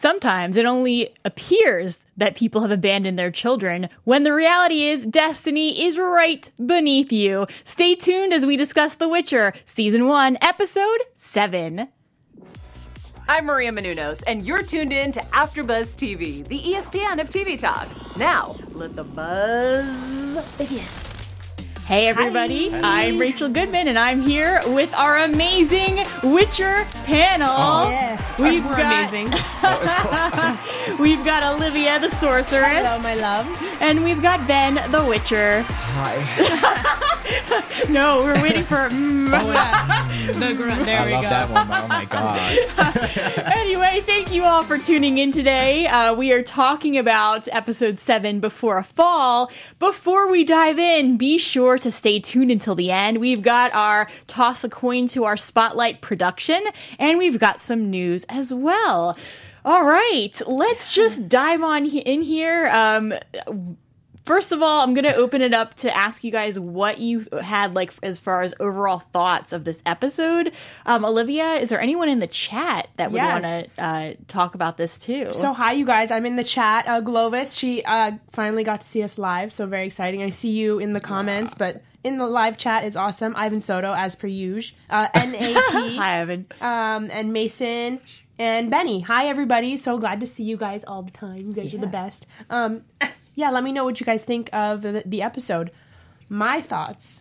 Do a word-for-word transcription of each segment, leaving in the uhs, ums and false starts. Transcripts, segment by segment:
Sometimes it only appears that people have abandoned their children when the reality is destiny is right beneath you. Stay tuned as we discuss The Witcher, Season one, Episode seven. I'm Maria Menounos, and you're tuned in to AfterBuzz T V, the E S P N of T V talk. Now, let the buzz begin. Hey everybody, Hi. I'm Rachel Goodman and I'm here with our amazing Witcher panel. Oh. Yeah. We've We're got, amazing. We've got Olivia the Sorceress. Hello, my loves. And we've got Ben the Witcher. Hi. No, we're waiting for mm. Oh, yeah. the gr- there I we love go. that one. Oh my god. Anyway, thank you all for tuning in today. Uh, we are talking about episode seven, Before a Fall. Before we dive in, be sure to stay tuned until the end. We've got our toss a coin to our spotlight production, and we've got some news as well. All right, let's just dive on in here. Um, First of all, I'm going to open it up to ask you guys what you had, like, as far as overall thoughts of this episode. Um, Olivia, is there anyone in the chat that would Yes. want to uh, talk about this too? So hi, you guys. I'm in the chat. Uh, Glovis, she uh, finally got to see us live, so very exciting. I see you in the comments, but in the live chat is awesome. Ivan Soto, as per usual. Uh, N A P. Hi, Evan. Um, and Mason and Benny. Hi, everybody. So glad to see you guys all the time. You guys Yeah. are the best. Um, yeah, let me know what you guys think of the, the episode. My thoughts.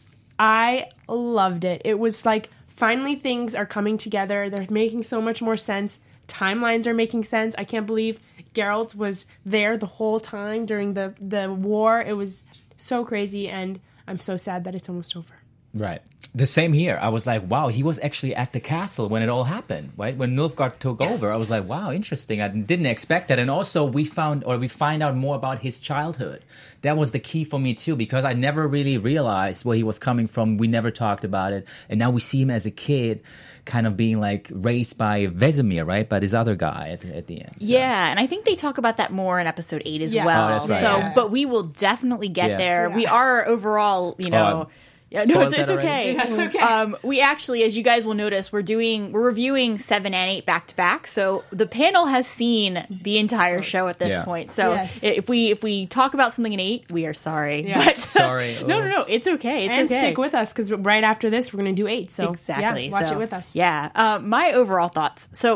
I loved it. It was like, finally things are coming together. They're making so much more sense. Timelines are making sense. I can't believe Geralt was there the whole time during the, the war. It was so crazy, and I'm so sad that it's almost over. Right. The same here. I was like, wow, he was actually at the castle when it all happened, right? When Nilfgaard took over, I was like, wow, interesting. I didn't expect that. And also we found, or we find out more about his childhood. That was the key for me too, because I never really realized where he was coming from. We never talked about it. And now we see him as a kid kind of being like raised by Vesemir, right? By this other guy at, at the end. So. Yeah, and I think they talk about that more in episode eight as Yeah. well. Oh, that's right. So, Yeah. but we will definitely get Yeah. there. Yeah. We are overall, you know. Oh, Yeah, no, spoiled it's, it's that already? okay. Yeah, it's okay. Um, we actually, as you guys will notice, we're doing we're reviewing seven and eight back to back. So the panel has seen the entire show at this Yeah. point. So Yes. if we if we talk about something in eight, we are sorry. Yeah. But, Sorry. no, no, no. It's okay. It's and okay. stick with us, because right after this, we're going to do eight. So Exactly. yeah, watch So, it with us. Yeah. Um, my overall thoughts. So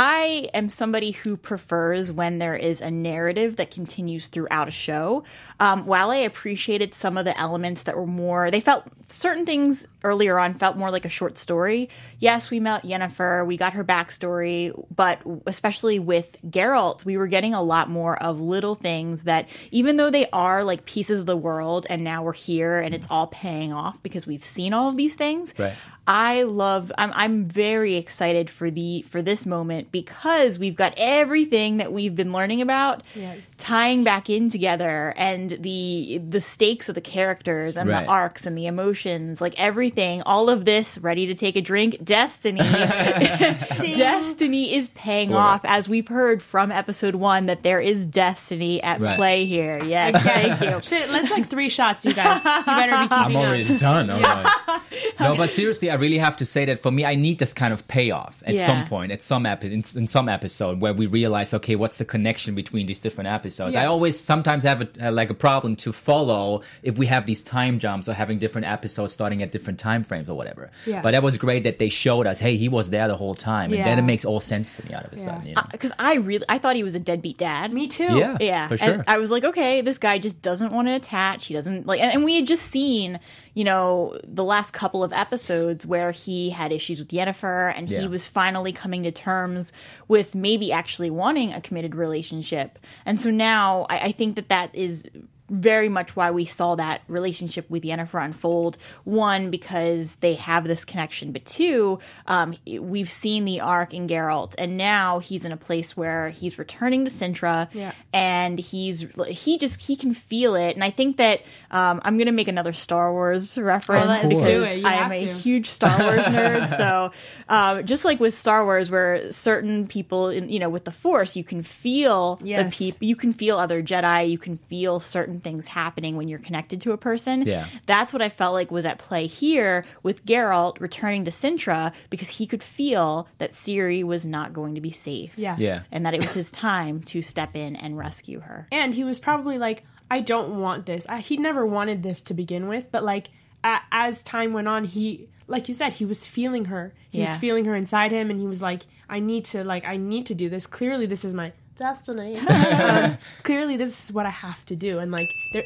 I am somebody who prefers when there is a narrative that continues throughout a show. Um, while I appreciated some of the elements that were more, they felt certain things earlier on felt more like a short story. Yes, we met Yennefer, we got her backstory, but especially with Geralt, we were getting a lot more of little things that, even though they are like pieces of the world, and now we're here and it's all paying off because we've seen all of these things. Right. I love. I'm. I'm very excited for the for this moment because we've got everything that we've been learning about Yes. tying back in together, and the the stakes of the characters and Right. the arcs and the emotions, like everything, all of this. Ready to take a drink? Destiny. Destiny is paying Order. off, as we've heard from episode one that there is destiny at Right. play here. Yes, thank you. Shit, let's like three shots, you guys. You better be keeping I'm up. already done. I'm like- no, but seriously, I really have to say that for me, I need this kind of payoff at Yeah. some point, at some epi- in, in some episode, where we realize, okay, what's the connection between these different episodes? I Yes. always sometimes have a, uh, like a problem to follow if we have these time jumps or having different episodes starting at different time frames or whatever. Yeah. But that was great that they showed us, hey, he was there the whole time, and Yeah. then it makes all sense to me out of a Yeah. sudden. You know? Because I really, I thought he was a deadbeat dad. Me too. Yeah. Yeah, for and sure. I was like, okay, this guy just doesn't want to attach. He doesn't like, and, and we had just seen, you know, the last couple of episodes where he had issues with Yennefer, and Yeah. he was finally coming to terms with maybe actually wanting a committed relationship. And so now I, I think that that is very much why we saw that relationship with Yennefer unfold. One, because they have this connection, but two, um, we've seen the arc in Geralt, and now he's in a place where he's returning to Sintra, Yeah. and he's he just he can feel it. And I think that um, I'm going to make another Star Wars reference let's do because it. You I am have a to. huge Star Wars nerd. So um, just like with Star Wars, where certain people, in, you know, with the Force, you can feel Yes. the people, you can feel other Jedi, you can feel certain certain things happening when you're connected to a person. Yeah. That's what I felt like was at play here with Geralt returning to Sintra because he could feel that Ciri was not going to be safe. Yeah. Yeah. And that it was his time to step in and rescue her. And he was probably like, I don't want this. I, he never wanted this to begin with, but like a, as time went on, he, like you said, he was feeling her. He Yeah. was feeling her inside him, and he was like, I need to, like, I need to do this. Clearly, this is my destiny. um, clearly, this is what I have to do. And like, there,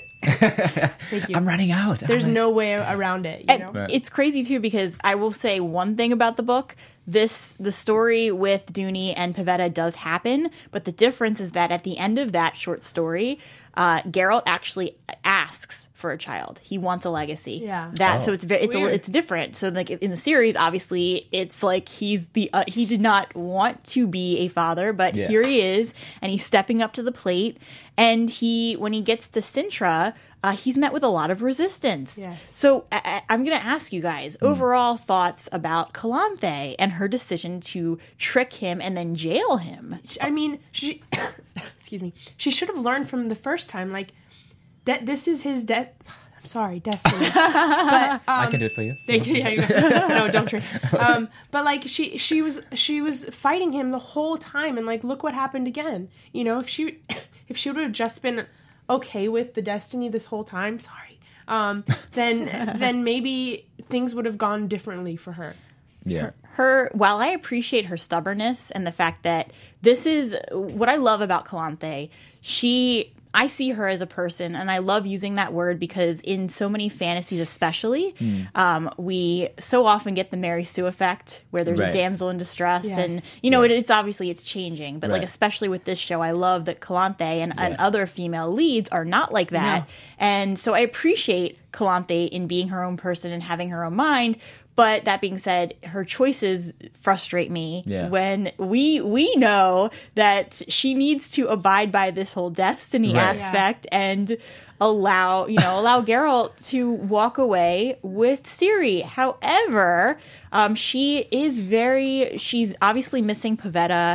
thank you. I'm running out. There's I'm- no way around it. You And know? it's crazy too because I will say one thing about the book. This the story with Dooney and Pavetta does happen, but the difference is that at the end of that short story, uh, Geralt actually asks for a child. He wants a legacy. Yeah. That Oh. so it's very it's a, Weird. it's different. So like in the series, obviously, it's like he's the uh, he did not want to be a father, but Yeah. here he is, and he's stepping up to the plate. And he when he gets to Sintra, uh, he's met with a lot of resistance. Yes. So I, I- I'm going to ask you guys overall thoughts about Calanthe and her decision to trick him and then jail him. I mean, she, excuse me, she should have learned from the first time, like, that this is his de- I'm sorry, destiny. but, I um, can do it for you. Thank you. Yeah, you no, don't try. Um, but like she, she was, she was fighting him the whole time, and like, look what happened again. You know, if she, if she would have just been okay with the destiny this whole time, sorry, um, then, then maybe things would have gone differently for her. Yeah. Her, while I appreciate her stubbornness and the fact that this is what I love about Calanthe, she, I see her as a person, and I love using that word because in so many fantasies, especially, um, we so often get the Mary Sue effect, where there's a Right. damsel in distress, Yes. and you know, it, it's obviously it's changing, but like Right. especially with this show, I love that Calanthe and, and Yeah. other female leads are not like that, No. and so I appreciate Calanthe in being her own person and having her own mind. But that being said, her choices frustrate me Yeah. when we we know that she needs to abide by this whole destiny Right. aspect and allow you know allow Geralt to walk away with Ciri. However, um, she is very she's obviously missing Pavetta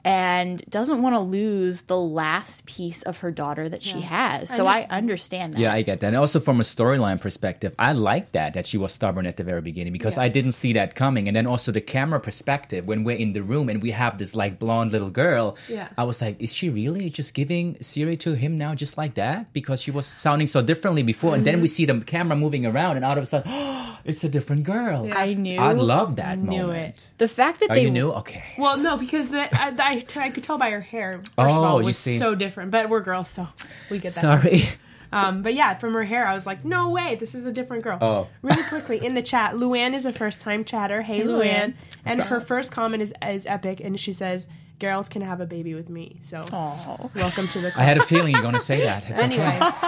and doesn't want to lose the last piece of her daughter that she has. So I understand that. Yeah, I get that. And also from a storyline perspective, I like that, that she was stubborn at the very beginning because Yeah. I didn't see that coming. And then also the camera perspective, when we're in the room and we have this like blonde little girl, Yeah. I was like, is she really just giving Ciri to him now just like that? Because she was sounding so differently before. And then we see the camera moving around and all of a sudden, oh, it's a different girl. I knew. I love that Knew moment. it. The fact that Oh, they you knew? Okay. Well, no, because the, I, I, I could tell by her hair. First of Oh, all, you was see. so different. But we're girls, so we get that. Sorry. Um, but yeah, from her hair, I was like, no way, this is a different girl. Oh. Really quickly, in the chat, Luann is a first-time chatter. Hey, Hey, Luann. Luann. And What's her up? first comment is, is epic, and she says, Geralt can have a baby with me. So, Aw. welcome to the I club. had a feeling you're going to say that. It's Anyways.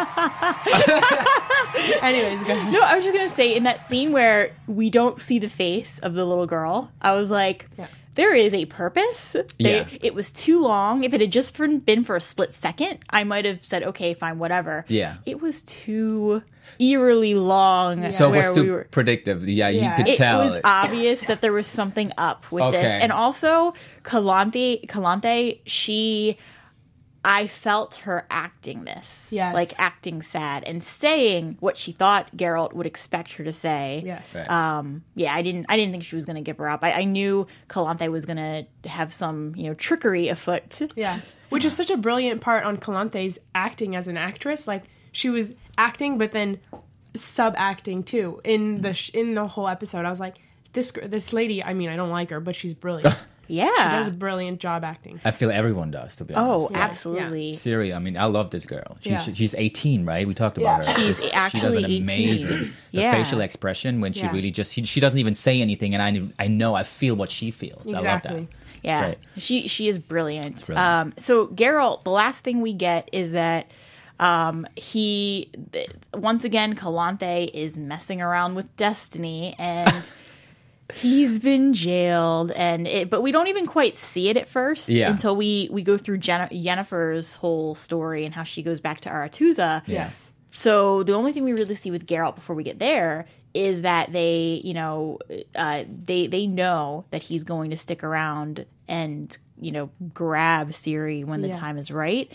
okay. Anyways, go ahead. No, I was just gonna say in that scene where we don't see the face of the little girl, I was like, Yeah. there is a purpose. They, Yeah. It was too long. If it had just for- been for a split second, I might have said, okay, fine, whatever. Yeah. It was too eerily long. So it where was too we were. predictive. Yeah, Yeah. you could It tell. was obvious that there was something up with this, Okay. and also Calanthe. Calanthe, she, I felt her acting this, Yes. like acting sad and saying what she thought Geralt would expect her to say. Yes. Right. Um. Yeah, I didn't. I didn't think she was going to give her up. I, I knew Calanthe was going to have some, you know, trickery afoot. Yeah. Which is such a brilliant part on Calanthe's acting as an actress. Like, she was acting, but then sub-acting, too, in the sh- in the whole episode. I was like, this gr- this lady, I mean, I don't like her, but she's brilliant. Yeah. She does a brilliant job acting. I feel everyone does, to be honest. Oh, Yeah, absolutely. Siri, I mean, I love this girl. She's Yeah. she's eighteen, right? We talked about Yeah. her. She's she does actually an amazing eighteen. the Yeah. facial expression when she Yeah. really just she, she doesn't even say anything, and I I know I feel what she feels. I love Exactly. that. Yeah, Right. she she is brilliant. Brilliant. Um, so Geralt, the last thing we get is that um, he th- once again Calanthe is messing around with destiny, and he's been jailed, and it, but we don't even quite see it at first Yeah. until we we go through Jen- Yennefer's whole story and how she goes back to Aretuza. Yes. So the only thing we really see with Geralt before we get there is that they, you know, uh, they they know that he's going to stick around and, you know, grab Ciri when the Yeah. time is right.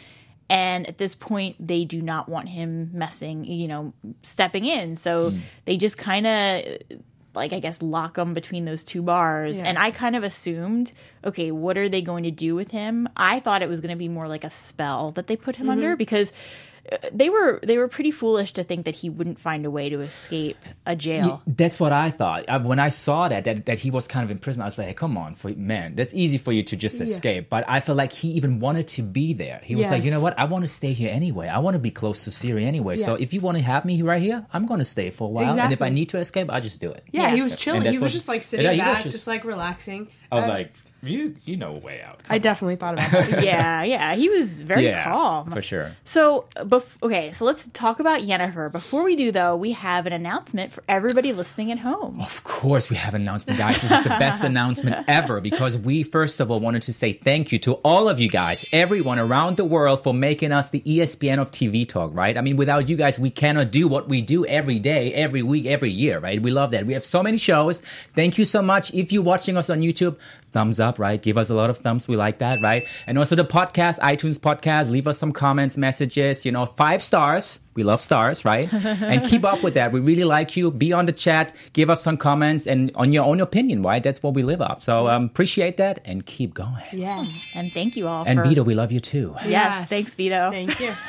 And at this point, they do not want him messing, you know, stepping in. So Hmm. they just kind of, like, I guess, lock him between those two bars. Yes. And I kind of assumed, okay, what are they going to do with him? I thought it was going to be more like a spell that they put him Mm-hmm. under, because they were they were pretty foolish to think that he wouldn't find a way to escape a jail. That's what I thought. I, when I saw that, that that he was kind of in prison, I was like, hey, come on, for, man, that's easy for you to just escape. But I felt like he even wanted to be there. He was like, Yes. you know what? I want to stay here anyway. I want to be close to Siri anyway. So Yeah. if you want to have me right here, I'm going to stay for a while. And if I Exactly. need to escape, I'll just do it. Yeah, Yeah. he was And chilling. that's He was what- just like sitting Yeah, he was back, just- just, like relaxing. I was like, you you know a way out. I definitely thought about that. yeah, yeah, he was very yeah, calm. for sure. So, bef- okay, so let's talk about Yennefer. Before we do, though, we have an announcement for everybody listening at home. Of course, we have an announcement, guys. This is the best announcement ever, because we, first of all, wanted to say thank you to all of you guys, everyone around the world, for making us the E S P N of T V talk, right? I mean, without you guys, we cannot do what we do every day, every week, every year, right? We love that. We have so many shows. Thank you so much. If you're watching us on YouTube, thumbs up, right? Give us a lot of thumbs. We like that, right? And also the podcast, iTunes podcast. Leave us some comments, messages, you know, five stars. We love stars, right? And keep up with that. We really like you. Be on the chat. Give us some comments and on your own opinion, right? That's what we live off. So um, appreciate that and keep going. Yeah. And thank you all And for... Vito, we love you too. Yes, Yes. thanks, Vito. Thank you.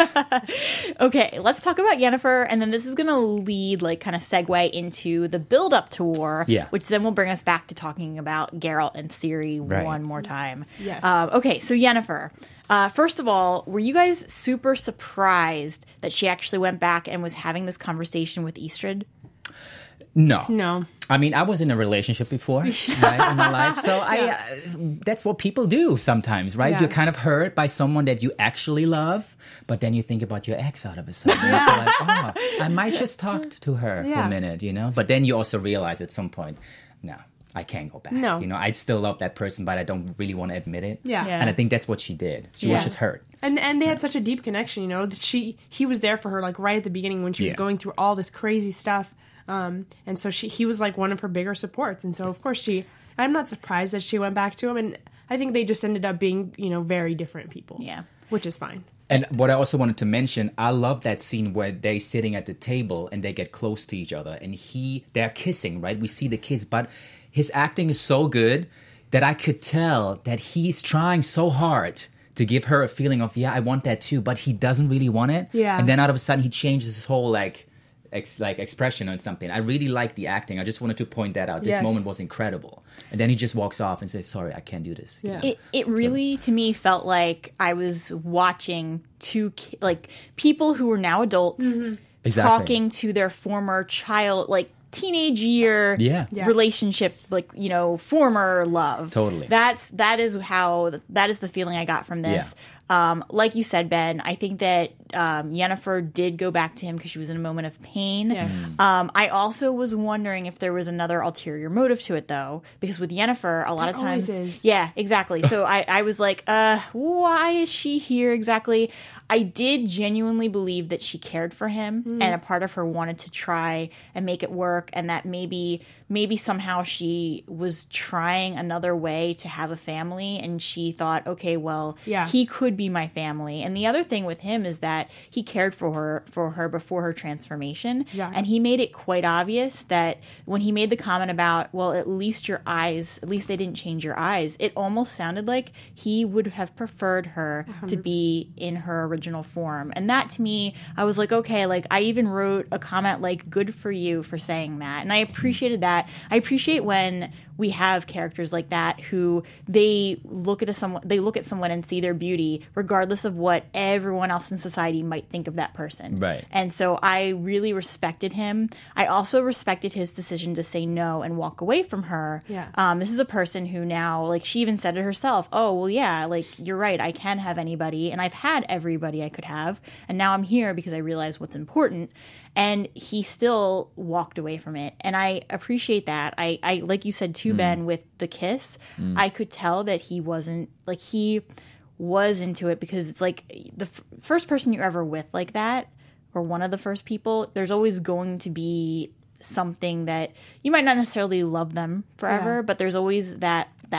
Okay, let's talk about Yennefer, and then this is going to lead, like, kind of segue into the build-up to war, Yeah. which then will bring us back to talking about Geralt and Ciri Right. one more time. Yes. Um, okay, so Yennefer. Uh, first of all, were you guys super surprised that she actually went back and was having this conversation with Eastrid? No. No. I mean, I was in a relationship before, right, in my life. So I, uh, that's what people do sometimes, right? Yeah. You're kind of hurt by someone that you actually love, but then you think about your ex out of a sudden. And you feel like, oh, I might just talk to her for Yeah. a minute, you know? But then you also realize at some point, no, I can't go back. No. You know, I still love that person, but I don't really want to admit it. Yeah. Yeah. And I think that's what she did. She Yeah. was just hurt. And and they had such a deep connection, you know. that She he was there for her like right at the beginning when she was Yeah. going through all this crazy stuff. Um, and so she he was like one of her bigger supports. And so of course she I'm not surprised that she went back to him, and I think they just ended up being, you know, very different people. Yeah. Which is fine. And what I also wanted to mention, I love that scene where they sitting at the table and they get close to each other, and he they're kissing, right? We see the kiss, but his acting is so good that I could tell that he's trying so hard to give her a feeling of, yeah, I want that too, but he doesn't really want it. Yeah. And then out of a sudden he changes his whole like ex, like expression on something. I really like the acting. I just wanted to point that out. This Yes. moment was incredible. And then he just walks off and says, sorry, I can't do this. Yeah. It it really to me felt like I was watching two ki- like people who were now adults Exactly. talking to their former child, like teenage year Yeah. Yeah. relationship, like, you know, former love. Totally. That's that is how that is the feeling I got from this. Um, like you said, Ben, I think that um, Yennefer did go back to him because she was in a moment of pain. Yes. Mm. Um, I also was wondering if there was another ulterior motive to it, though, because with Yennefer, a lot of There always times, is. yeah, exactly. So I, I was like, uh, why is she here exactly? I did genuinely believe that she cared for him, Mm-hmm. and a part of her wanted to try and make it work, and that maybe, maybe somehow she was trying another way to have a family, and she thought, okay, well, Yeah. he could be my family. And the other thing with him is that he cared for her for her before her transformation, Yeah. and he made it quite obvious that when he made the comment about, well, at least your eyes, at least they didn't change your eyes, it almost sounded like he would have preferred her to be in her original form. And that to me, I was like, okay, like I even wrote a comment like, good for you for saying that. And I appreciated that. I appreciate when we have characters like that who they look at a someone they look at someone and see their beauty regardless of what everyone else in society might think of that person. Right. And so I really respected him. I also respected his decision to say no and walk away from her. Yeah. Um, this is a person who now, like, she even said it herself, oh, well, yeah, like, you're right, I can have anybody, and I've had everybody I could have, and now I'm here because I realize what's important. And he still walked away from it. And I appreciate that. I, I like you said too, Ben, with the kiss, I could tell that he wasn't, like, he was into it because it's like the f- first person you're ever with like that, or one of the first people, there's always going to be something that you might not necessarily love them forever, Yeah. but there's always that, that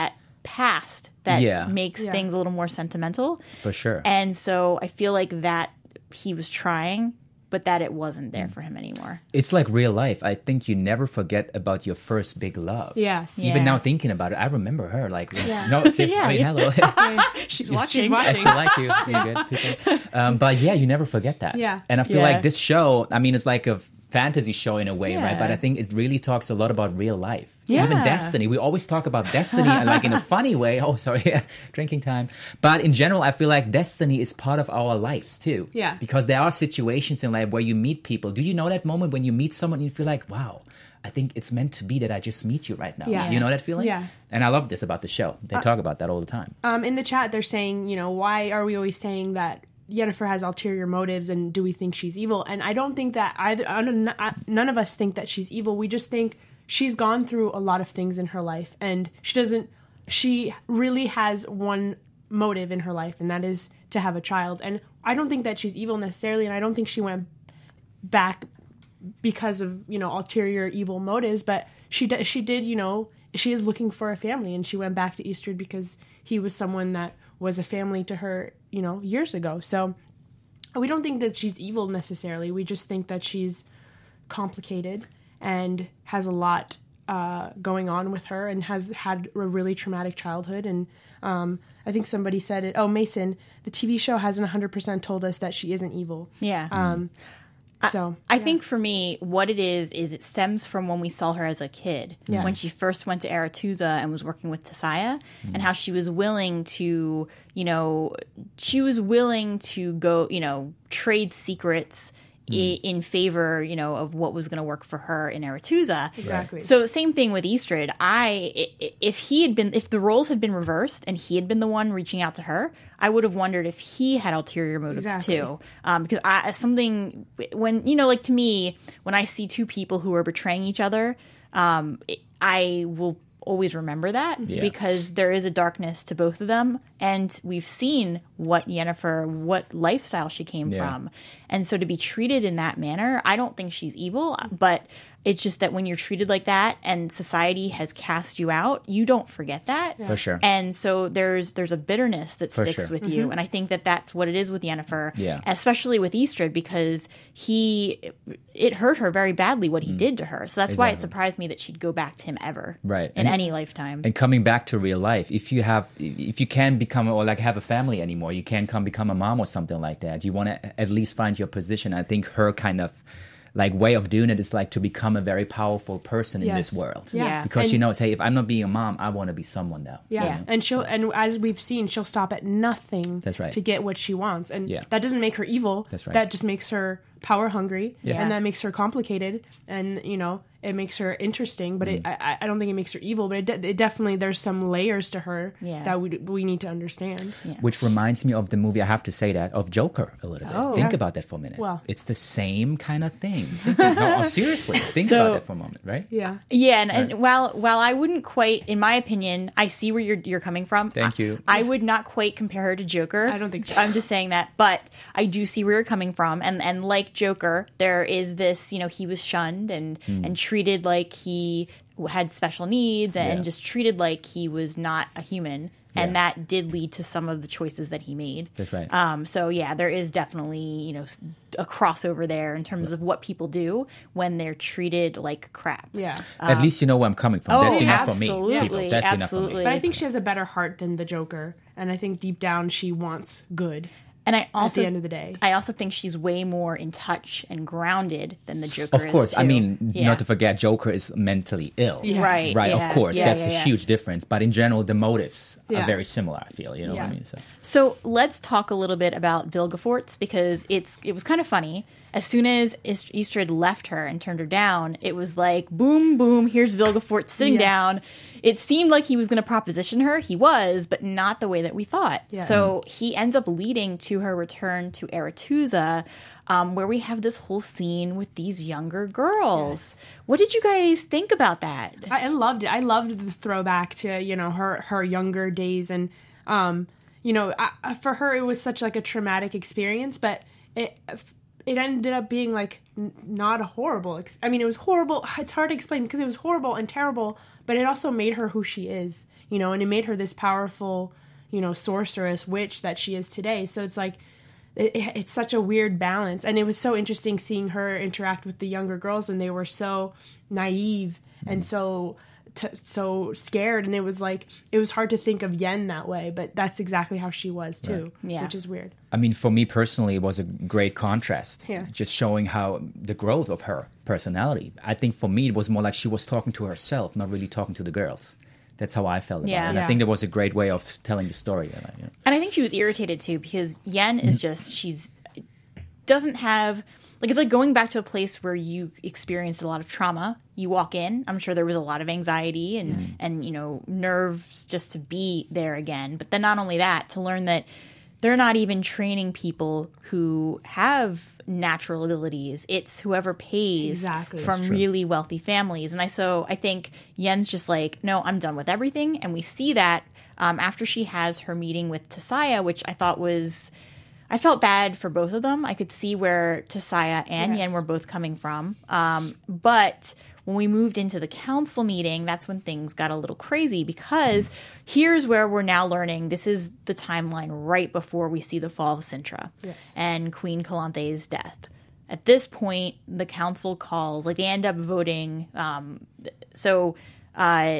past that Yeah. makes Yeah. things a little more sentimental. For sure. And so I feel like that he was trying, but that it wasn't there for him anymore. It's like real life. I think you never forget about your first big love. Yes. Yeah. Even now thinking about it, I remember her. Like, no, she, Yeah, I mean, yeah. hello. She's watching. I still like you. You're good, people. Um, but yeah, you never forget that. Yeah. And I feel Yeah. like this show, I mean, it's like a fantasy show in a way, right? Yeah. But I think it really talks a lot about real life. Yeah. Even destiny. We always talk about destiny and like in a funny way. Oh, sorry, drinking time. But in general, I feel like destiny is part of our lives too. Yeah. Because there are situations in life where you meet people. Do you know that moment when you meet someone and you feel like, wow, I think it's meant to be that I just meet you right now. Yeah. You know that feeling? Yeah. And I love this about the show. They talk about that all the time. Um, in the chat, they're saying, you know, why are we always saying that Yennefer has ulterior motives and do we think she's evil? And I don't think that either. I don't, I- none of us think that she's evil. We just think she's gone through a lot of things in her life, and she doesn't. She really has one motive in her life, and that is to have a child. And I don't think that she's evil necessarily, and I don't think she went back because of, you know, ulterior evil motives. But she d- she did, you know, she is looking for a family, and she went back to Eastrid because he was someone that was a family to her, you know, years ago. So we don't think that she's evil necessarily. We just think that she's complicated and has a lot uh, going on with her and has had a really traumatic childhood. And um, I think somebody said it. Oh, Mason, the T V show hasn't one hundred percent told us that she isn't evil. Yeah. Um, so I think for me, what it is, is it stems from when we saw her as a kid. Yes. When she first went to Aretuza and was working with Tisaya, and how she was willing to, you know, she was willing to go, you know, trade secrets i- in favor, you know, of what was going to work for her in Aretuza. Exactly. So same thing with Eastrid. I i- i- if he had been, if the roles had been reversed and he had been the one reaching out to her, I would have wondered if he had ulterior motives Exactly. too. Um, because I something when you know, like to me, when I see two people who are betraying each other, um, it, I will always remember that Yeah. because there is a darkness to both of them, and we've seen what Yennefer, what lifestyle she came Yeah. from, and so to be treated in that manner, I don't think she's evil, but it's just that when you're treated like that and society has cast you out, you don't forget that. For sure. And so there's there's a bitterness that For sticks sure. with you, and I think that that's what it is with Yennefer, Yeah. especially with Eastrid, because he it hurt her very badly what he did to her. So that's why it Mm. Exactly. surprised me that she'd go back to him ever, Right. in And- any lifetime. And coming back to real life, if you have, if you can't become or like have a family anymore, you can't come become a mom or something like that. You want to at least find your position. I think her kind of like way of doing it is like to become a very powerful person in Yes. this world. Yeah. Because And- she knows, hey, if I'm not being a mom, I want to be someone though. Yeah. Yeah. and she'll and as we've seen, she'll stop at nothing. That's right. To get what she wants, and Yeah. that doesn't make her evil. That's right. That just makes her power hungry, Yeah. and that makes her complicated, and you know it makes her interesting. But it, Mm. I, I don't think it makes her evil. But it, de- it definitely there's some layers to her Yeah. that we we need to understand. Which reminds me of the movie, I have to say that, of Joker a little bit. Oh. Think Yeah. about that for a minute. Well. It's the same kind of thing. Think, no, seriously, think So- about that for a moment, right? Yeah. Yeah, and, and while while I wouldn't quite, in my opinion, I see where you're you're coming from. Thank I- you. I, would not quite compare her to Joker. I don't think so. I'm just saying that, but I do see where you're coming from, and and like Joker, there is this, you know, he was shunned and Hmm. and treated like he had special needs, and Yeah. just treated like he was not a human. And Yeah. that did lead to some of the choices that he made. That's right. Um, so yeah, there is definitely, you know, s- a crossover there in terms of what people do when they're treated like crap. Yeah. At least you know where I'm coming from. Oh, That's enough for me. absolutely, People. That's enough for absolutely. me. But I think she has a better heart than the Joker, and I think deep down she wants good. And I also, at the end of the day, I also think she's way more in touch and grounded than the Joker is. Of course, I too. mean, Yeah. not to forget, Joker is mentally ill. Yes. Right, Right, yeah, of course. yeah, That's yeah, a yeah. huge difference. But in general, the motives Yeah. are very similar, I feel. You know what I Yeah. mean? So. So let's talk a little bit about Vilgefortz, because it's it was kind of funny. As soon as Ist- Eastrid left her and turned her down, it was like boom, boom. Here's Vilgefortz sitting Yeah. down. It seemed like he was going to proposition her. He was, but not the way that we thought. Yeah. So he ends up leading to her return to Aretuza, um, where we have this whole scene with these younger girls. What did you guys think about that? I, I loved it. I loved the throwback to, you know, her her younger days, and um, you know, I, for her it was such like a traumatic experience, but it it ended up being like n- not a horrible. Ex- I mean, it was horrible. It's hard to explain because it was horrible and terrible, but it also made her who she is. you know, and it made her this powerful, you know, sorceress witch that she is today. So it's like, it, it's such a weird balance. And it was so interesting seeing her interact with the younger girls, and they were so naive mm-hmm. and so... T- so scared, and it was like it was hard to think of Yen that way, but that's exactly how she was too. Right. Yeah. Which is weird. I mean, for me personally, it was a great contrast. Yeah. Just showing how the growth of her personality. I think for me, it was more like she was talking to herself, not really talking to the girls. That's how I felt about Yeah. it. And Yeah. I think that was a great way of telling the story. You know. And I think she was irritated too, because Yen is just, she's, doesn't have, like, it's like going back to a place where you experienced a lot of trauma. You walk in, I'm sure there was a lot of anxiety and, mm. and, you know, nerves just to be there again. But then not only that, to learn that they're not even training people who have natural abilities. It's whoever pays Exactly. from That's true. really wealthy families. And I, so I think Yen's just like, no, I'm done with everything. And we see that um, after she has her meeting with Tisaya, which I thought was... I felt bad for both of them. I could see where Tisaya and Yes. Yen were both coming from. Um, but when we moved into the council meeting, that's when things got a little crazy, because here's where we're now learning. This is the timeline right before we see the fall of Sintra Yes. and Queen Kalanthe's death. At this point, the council calls, like they end up voting. Um, so uh,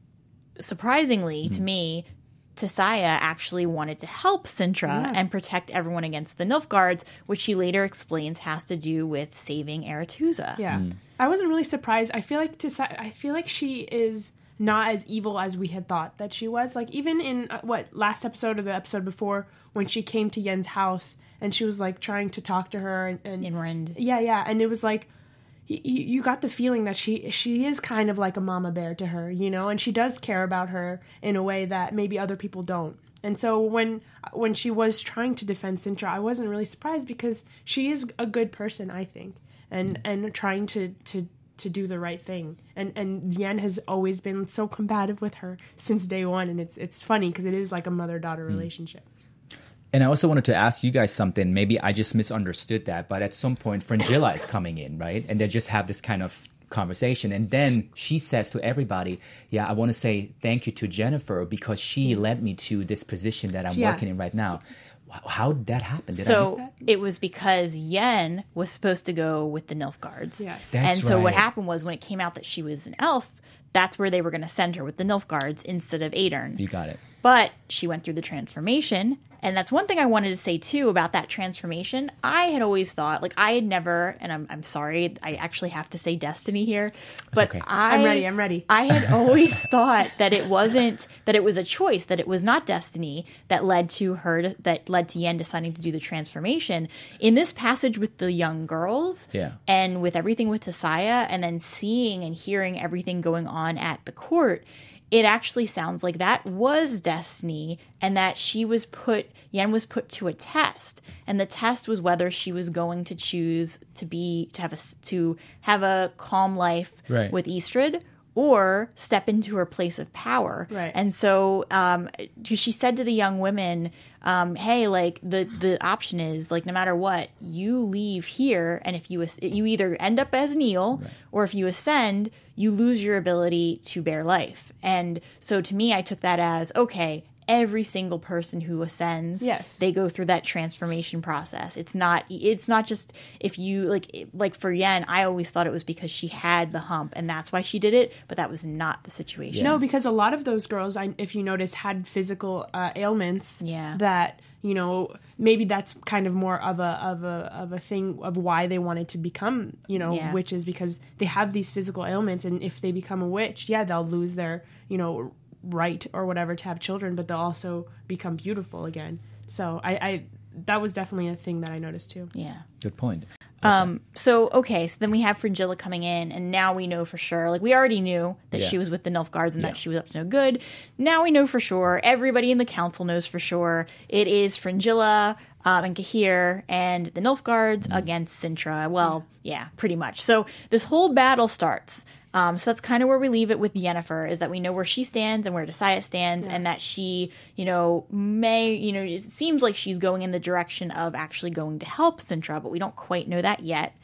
surprisingly to me, Tisaya actually wanted to help Sintra Yeah. and protect everyone against the Nilfgaards, which she later explains has to do with saving Aretusa. Yeah. I wasn't really surprised. I feel like Tisaya, I feel like she is not as evil as we had thought that she was. Like even in uh, what last episode or the episode before, when she came to Yen's house and she was like trying to talk to her and, and Inrend. yeah, yeah, and it was like y- y- you got the feeling that she she is kind of like a mama bear to her, you know, and she does care about her in a way that maybe other people don't. And so when when she was trying to defend Sintra, I wasn't really surprised because she is a good person, I think, and and trying to to to do the right thing. And and Yen has always been so combative with her since day one, and it's it's funny because it is like a mother-daughter relationship. And I also wanted to ask you guys something. Maybe I just misunderstood that, but at some point, Fringilla is coming in, right? And they just have this kind of conversation. And then she says to everybody, yeah, I want to say thank you to Jennifer because she led me to this position that I'm Yeah. working in right now. Wow, how did that happen? Did I miss So that? it was because Yen was supposed to go with the Nilfgaards. Yes. That's and so what right. happened was when it came out that she was an elf, that's where they were going to send her with the Nilfgaards instead of Aedern. You got it. But she went through the transformation. And that's one thing I wanted to say, too, about that transformation. I had always thought, like, I had never, and I'm, I'm sorry, I actually have to say destiny here. But okay. I, I'm ready, I'm ready. I had always thought that it wasn't, that it was a choice, that it was not destiny that led to her, to, that led to Yen deciding to do the transformation. In this passage with the young girls, Yeah. and with everything with Tisaya, and then seeing and hearing everything going on at the court, it actually sounds like that was destiny, and that she was put, Yen was put to a test, and the test was whether she was going to choose to be to have a to have a calm life Right. with Eastrid, or step into her place of power. Right. And so, um, 'cause she said to the young women, um, "Hey, like the the option is like no matter what, you leave here, and if you as- you either end up as an eel, or if you ascend, you lose your ability to bear life." And so, to me, I took that as okay. Every single person who ascends, Yes. they go through that transformation process. It's not. It's not just if you like. Like for Yen, I always thought it was because she had the hump, and that's why she did it. But that was not the situation. No, because a lot of those girls, I, if you notice, had physical uh, ailments. Yeah. That, you know, maybe that's kind of more of a of a of a thing of why they wanted to become, you know, Yeah. witches, because they have these physical ailments, and if they become a witch, yeah, they'll lose their, you know, right or whatever to have children, but they'll also become beautiful again. So I, I that was definitely a thing that I noticed too. Yeah. Good point. Um. So okay. So then we have Fringilla coming in, and now we know for sure. Like we already knew that Yeah. she was with the Nilfgaards and Yeah. that she was up to no good. Now we know for sure. Everybody in the council knows for sure. It is Fringilla um, and Kahir and the Nilfgaards against Sintra. Well, yeah, pretty much. So this whole battle starts. Um, so that's kind of where we leave it with Yennefer, is that we know where she stands and where Tisaya stands, and that she, you know, may, you know, it seems like she's going in the direction of actually going to help Sintra, but we don't quite know that yet.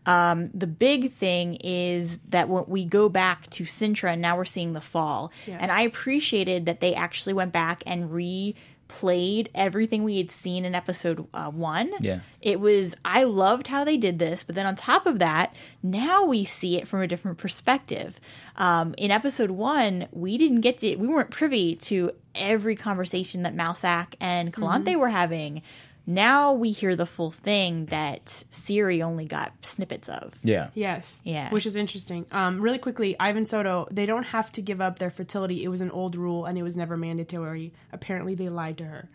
Um, the big thing is that when we go back to Sintra, and now we're seeing the fall. Yes. And I appreciated that they actually went back and replayed everything we had seen in episode uh, one. Yeah. It was, I loved how they did this, but then on top of that, now we see it from a different perspective. Um, in episode one, we didn't get to, we weren't privy to every conversation that Mousak and Kalante Mm-hmm. were having. Now we hear the full thing that Siri only got snippets of. Yeah. Yes. Yeah. Which is interesting. Um, really quickly, Ivan Soto, they don't have to give up their fertility. It was an old rule and it was never mandatory. Apparently, they lied to her.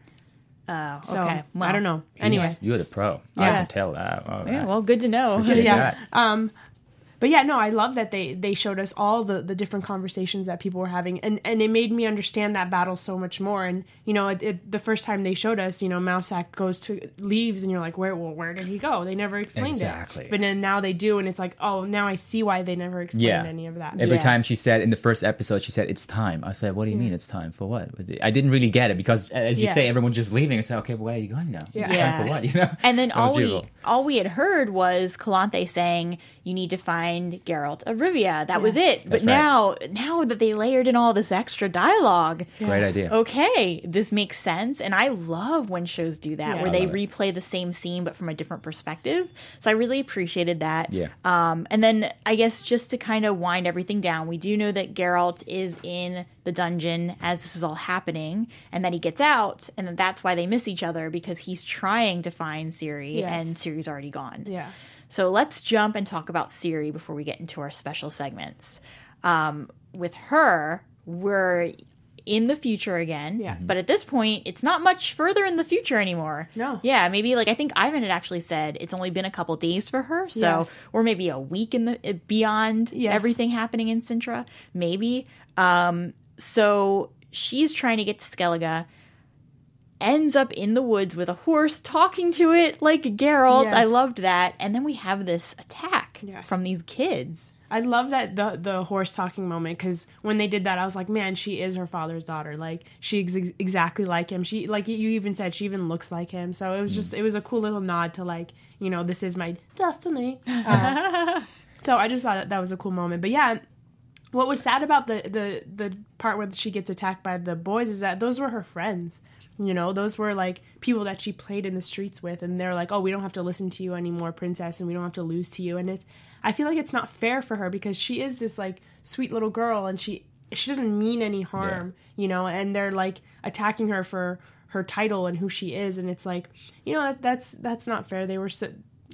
Oh, So, okay. Well, I don't know. Anyway. You're the pro. I Yeah. can tell that. All Yeah, right. well, good to know. Appreciate Yeah. that. Um, but yeah, no, I love that they, they showed us all the, the different conversations that people were having, and, and it made me understand that battle so much more. And you know, it, it, the first time they showed us, you know, Mousak goes to leaves, and you're like, where, well, where did he go? They never explained Exactly. it. But then now they do, and it's like, oh, now I see why they never explained Yeah. any of that. Every Yeah. time she said in the first episode, she said, "It's time." I said, "What do you mean it's time for what?" I didn't really get it because, as you Yeah. say, everyone's just leaving. I said, "Okay, well, where are you going now? Yeah. Time Yeah. for what?" You know. And then That was all we beautiful. all we had heard was Kalante saying, "You need to find Geralt of Rivia." That was it. But That's right. now, now that they layered in all this extra dialogue, Great idea. okay, this makes sense. And I love when shows do that, Yeah. where I they love it. replay the same scene but from a different perspective. So I really appreciated that. Yeah. Um, and then I guess just to kind of wind everything down, we do know that Geralt is in the dungeon as this is all happening, and that he gets out, and that that's why they miss each other, because he's trying to find Ciri, Yes. and Ciri's already gone. Yeah. So let's jump and talk about Ciri before we get into our special segments. Um, with her, we're in the future again. Yeah. But at this point, it's not much further in the future anymore. No. Yeah, maybe like I think Ivan had actually said it's only been a couple days for her. So Yes. or maybe a week in the beyond Yes. everything happening in Sintra. Maybe. Um, so she's trying to get to Skellige. Ends up in the woods with a horse talking to it like Geralt. Yes. I loved that. And then we have this attack Yes. from these kids. I love that the the horse talking moment, because when they did that, I was like, man, she is her father's daughter. Like she's ex- exactly like him. She, like you even said, she even looks like him. So it was just it was a cool little nod to, like, you know, this is my destiny. Uh, so I just thought that, that was a cool moment. But yeah, what was sad about the the the part where she gets attacked by the boys is that those were her friends. You know, those were like people that she played in the streets with, and they're like, "Oh, we don't have to listen to you anymore, princess, and we don't have to lose to you." And it, I feel like it's not fair for her, because she is this like sweet little girl, and she she doesn't mean any harm, you know. And they're like attacking her for her title and who she is, and it's like, you know, that, that's that's not fair. They were so,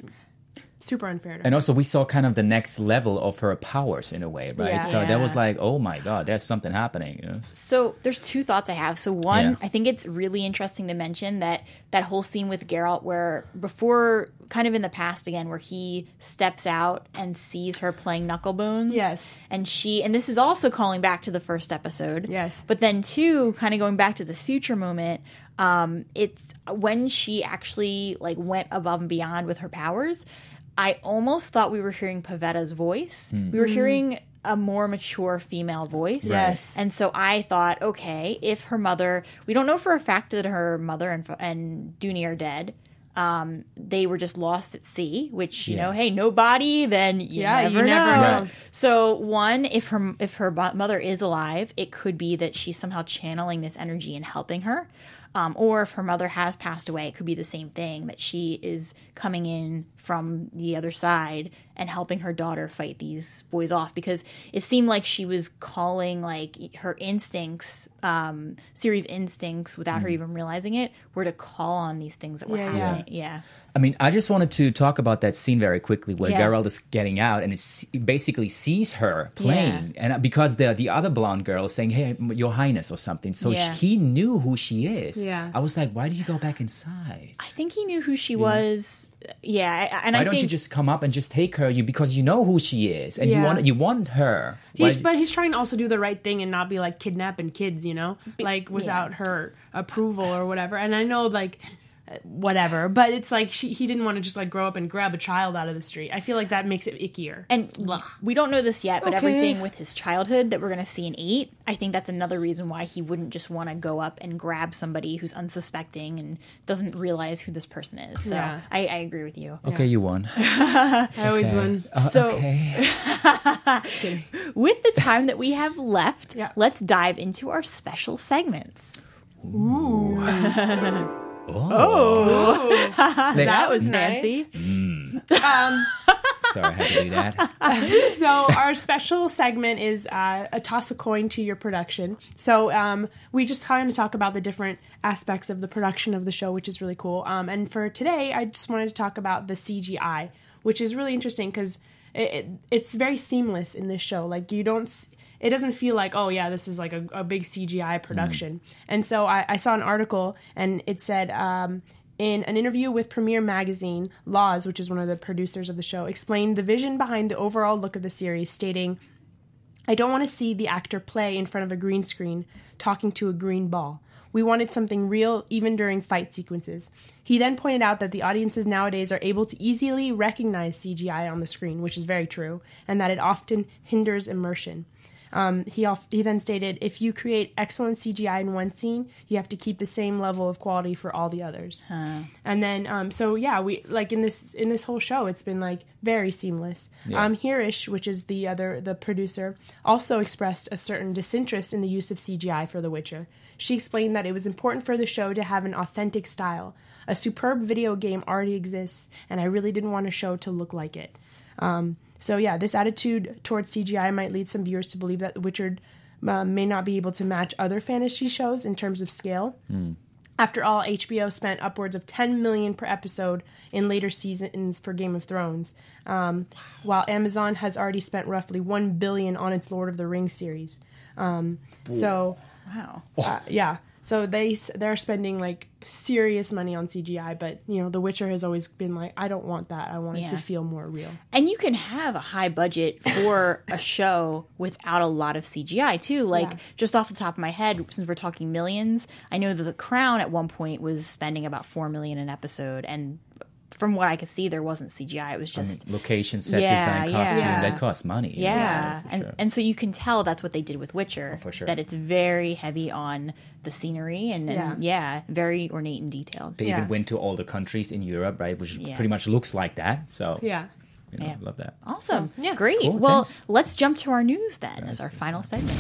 super unfair to her. And also, we saw kind of the next level of her powers in a way, right? Yeah. So that was Yeah. like, oh my god, there's something happening. You know? So there's two thoughts I have. So one, Yeah. I think it's really interesting to mention that that whole scene with Geralt, where before, kind of in the past again, where he steps out and sees her playing Knucklebones. Yes. And she, and this is also calling back to the first episode. Yes. But then two, kind of going back to this future moment, um, it's when she actually like went above and beyond with her powers. I almost thought we were hearing Pavetta's voice. We were hearing a more mature female voice. Yes. And so I thought, okay, if her mother, we don't know for a fact that her mother and, and Dooney are dead. Um, they were just lost at sea, which, you Yeah. know, hey, no body, then you Yeah, never you never know. know. Right. So one, if her if her bo- mother is alive, it could be that she's somehow channeling this energy and helping her. Um, or if her mother has passed away, it could be the same thing, that she is coming in from the other side and helping her daughter fight these boys off, because it seemed like she was calling like her instincts, um, Ciri's instincts, without her even realizing it, were to call on these things that were Yeah, yeah. happening. Yeah. I mean, I just wanted to talk about that scene very quickly where Yeah. Geralt is getting out and it's, it basically sees her playing. And because the the other blonde girl is saying, hey, Your Highness, or something. So Yeah. he knew who she is. Yeah. I was like, why do you go back inside? I think he knew who she was. Yeah. I- And Why I don't think you just come up and just take her? You because you know who she is and you Yeah. want you want her. Why- He's, but he's trying to also do the right thing and not be like kidnapping kids, you know, like without her approval or whatever. And I know, like, whatever. But it's like she, he didn't want to just like grow up and grab a child out of the street. I feel like that makes it ickier. And Ugh. we don't know this yet, but Okay. everything with his childhood that we're going to see in eight, I think that's another reason why he wouldn't just want to go up and grab somebody who's unsuspecting and doesn't realize who this person is. So Yeah. I, I agree with you. Okay, you won. I always win. So Okay. with the time that we have left, Yeah. let's dive into our special segments. That was nice. fancy. Sorry, I had to do that. So our special segment is uh, a toss a coin to your production. So um, we just kind of talk about the different aspects of the production of the show, which is really cool. Um, and for today, I just wanted to talk about the C G I, which is really interesting because it, it, it's very seamless in this show. Like you don't. s- It doesn't feel like, oh yeah, this is like a, a big C G I production. And so I, I saw an article and it said, um, in an interview with Premiere Magazine, Laws, which is one of the producers of the show, explained the vision behind the overall look of the series, stating, I don't want to see the actor play in front of a green screen talking to a green ball. We wanted something real even during fight sequences. He then pointed out that the audiences nowadays are able to easily recognize C G I on the screen, which is very true, and that it often hinders immersion. Um, he off- he then stated, if you create excellent C G I in one scene, you have to keep the same level of quality for all the others. And then, um, so yeah, we like in this in this whole show, it's been like very seamless. Yeah. Um, Hirish, which is the other the producer, also expressed a certain disinterest in the use of C G I for The Witcher. She explained that it was important for the show to have an authentic style. A superb video game already exists, and I really didn't want a show to look like it. Um, so yeah, this attitude towards C G I might lead some viewers to believe that The Witcher uh, may not be able to match other fantasy shows in terms of scale. After all, H B O spent upwards of ten million dollars per episode in later seasons for Game of Thrones, um, while Amazon has already spent roughly one billion dollars on its Lord of the Rings series. Um, so, Wow. uh, yeah. So they they're spending like serious money on C G I, but you know, The Witcher has always been like, I don't want that. I want it to Yeah. feel more real. And you can have a high budget for a show without a lot of C G I too. Like Yeah. just off the top of my head, since we're talking millions, I know that The Crown at one point was spending about four million an episode, and from what I could see, there wasn't C G I. It was I mean, just location, set Yeah, design, costume, yeah. that costs money. yeah, for and sure. and so you can tell that's what they did with Witcher. for sure. That it's very heavy on the scenery and, and yeah. very ornate and detailed. They Yeah. even went to all the countries in Europe, right? Which Yeah. pretty much looks like that. So, Yeah. you know, Yeah. love that. Awesome, yeah. great. Cool, well, thanks. let's jump to our news then as our final segment.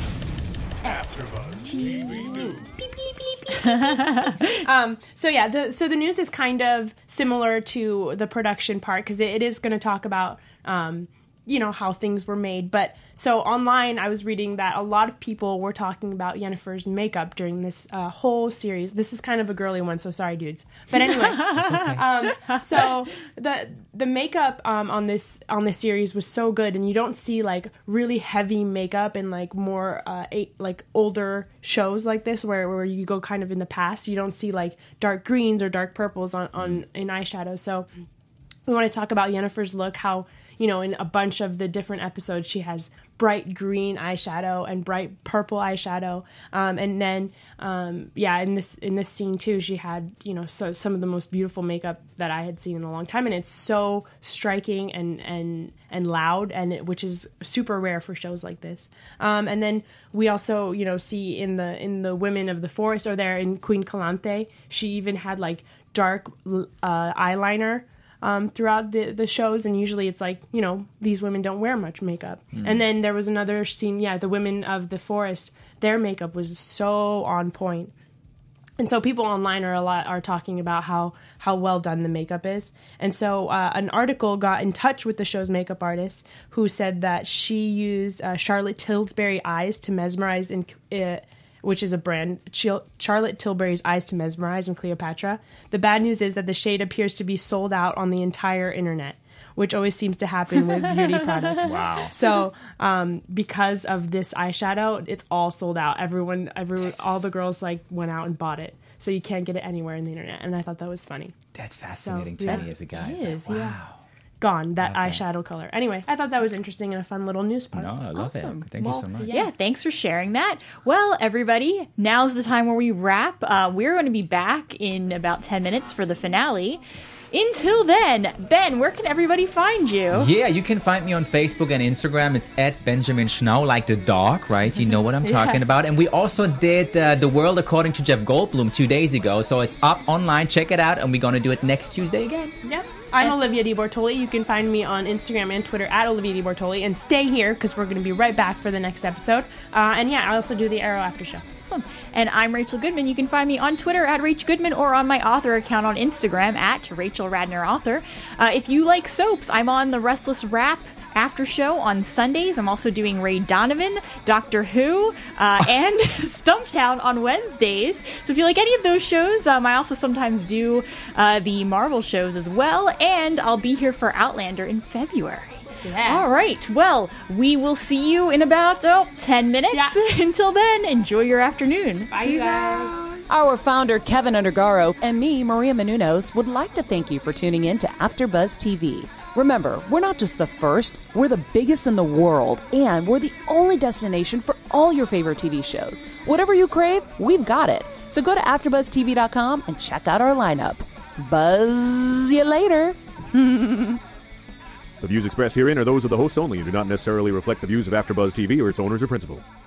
So yeah, the so the news is kind of similar to the production part because it, it is going to talk about um, you know how things were made. But so online, I was reading that a lot of people were talking about Yennefer's makeup during this uh, whole series. This is kind of a girly one, so sorry, dudes. But anyway, um, so the the makeup um, on this on this series was so good, and you don't see like really heavy makeup in like more uh, eight, like older shows like this, where where you go kind of in the past. You don't see like dark greens or dark purples on on in eyeshadow. So we want to talk about Yennefer's look, how, you know, in a bunch of the different episodes, she has bright green eyeshadow and bright purple eyeshadow. Um, and then, um, yeah, in this in this scene too, she had, you know, so some of the most beautiful makeup that I had seen in a long time. And it's so striking and and and loud, and it, which is super rare for shows like this. Um, and then we also, you know, see in the in the Women of the Forest, or there in Queen Calanthe, she even had like dark uh, eyeliner Um, throughout the, the shows, and usually it's like, you know, these women don't wear much makeup. And then there was another scene, yeah, the Women of the Forest, their makeup was so on point. And so people online are a lot are talking about how how well done the makeup is. And so uh, an article got in touch with the show's makeup artist, who said that she used uh, Charlotte Tilbury eyes to mesmerize in uh, which is a brand, Chil- Charlotte Tilbury's Eyes to Mesmerize in Cleopatra. The bad news is that the shade appears to be sold out on the entire internet, which always seems to happen with beauty products. Wow. So, um, because of this eyeshadow, it's all sold out. Everyone, everyone, all the girls like went out and bought it. So you can't get it anywhere on the internet. And I thought that was funny. That's fascinating So, to yeah. me as a guy. It It's like, is, wow. yeah. gone, that Okay. eyeshadow color. Anyway, I thought that was interesting and a fun little news part. No, I love Awesome. it. Thank Well, you so much. Yeah, thanks for sharing that. Well, everybody, now's the time where we wrap. Uh, we're going to be back in about ten minutes for the finale. Until then, Ben, where can everybody find you? Yeah, you can find me on Facebook and Instagram. It's at Benjamin Schnau, like the dog, right? You know what I'm talking about. And we also did uh, The World According to Jeff Goldblum two days ago. So it's up online. Check it out. And we're going to do it next Tuesday again. Yep. I'm Olivia Di Bortoli. You can find me on Instagram and Twitter at Olivia Di Bortoli. And stay here because we're going to be right back for the next episode. Uh, and yeah, I also do the Arrow After Show. Awesome. And I'm Rachel Goodman. You can find me on Twitter at Rach Goodman or on my author account on Instagram at Rachel Radner Author. Uh, if you like soaps, I'm on the Restless Wrap After Show on Sundays. I'm also doing Ray Donovan, Doctor Who, uh, and Stumptown on Wednesdays. So if you like any of those shows, um, I also sometimes do uh, the Marvel shows as well. And I'll be here for Outlander in February. Yeah. All right. Well, we will see you in about, oh, ten minutes. Yeah. Until then, enjoy your afternoon. Bye, you guys. Our founder, Kevin Undergaro, and me, Maria Menounos, would like to thank you for tuning in to AfterBuzz T V. Remember, we're not just the first, we're the biggest in the world, and we're the only destination for all your favorite T V shows. Whatever you crave, we've got it. So go to after buzz T V dot com and check out our lineup. Buzz you later. The views expressed herein are those of the hosts only and do not necessarily reflect the views of AfterBuzz T V or its owners or principals.